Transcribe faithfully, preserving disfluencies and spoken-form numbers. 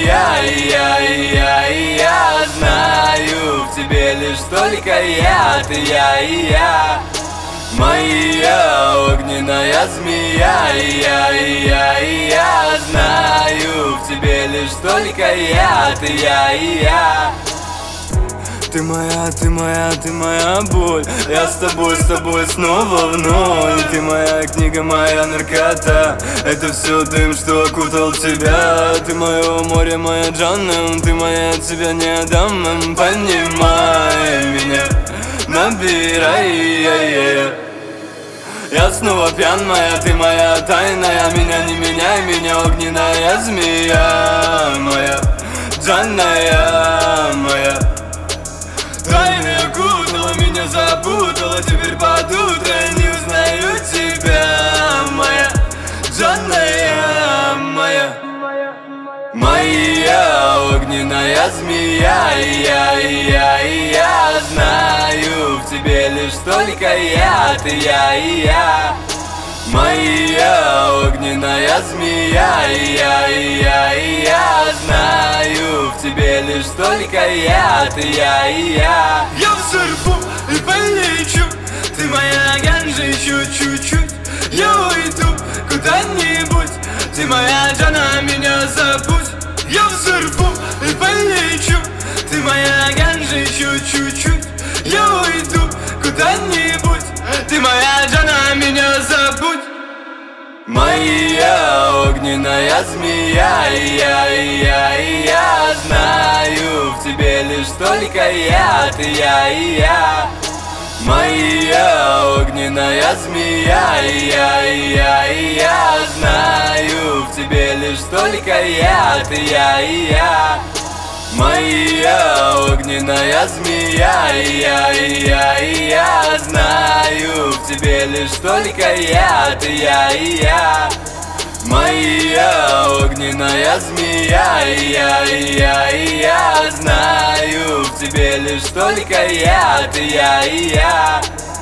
змея, и я, и я, и я знаю, в тебе лишь только я, ты, я, и я. Моя огненная змея, и я, и я, и я знаю, в тебе лишь только я, ты, я, и я. Ты моя, ты моя, ты моя боль. Я с тобой, с тобой снова в ноль. Ты моя книга, моя наркота. Это все дым, что окутал тебя. Ты мое море, моя Джанна. Ты моя, тебя не отдам. Понимай меня, набирай. Я снова пьян, моя, ты моя тайная. Меня не меняй, меня огненная змея. Моя Джанная, моя. Тайны окутала, меня запутала. Теперь под утро не узнаю тебя. Моя Джанная, моя. Моя огненная змея, и я, и я, и я знаю, в тебе лишь только я, ты, я, и я. Моя огненная змея, и я, и я, и я знаю, в тебе лишь только я, ты, я, и я. Я взорву и полечу, ты моя ганжа еще чуть-чуть. Я уйду куда-нибудь, ты моя Джана, меня забудь. Я взорву и полечу, ты моя ганжа еще чуть-чуть. Я уйду куда-нибудь, ты моя Джана, меня забудь. Моя огненная змея, и я, и я, и я знаю, в тебе лишь только я, ты, я, и я. Моя огненная змея, и я, и я, и я знаю, в тебе лишь только я, ты, я, и я. Моя огненная змея, и я, и я, и я знаю, в тебе лишь только я, ты, я, и я. Моя огненная змея, и я, и я, и я знаю, в тебе лишь только я, ты, я, и я.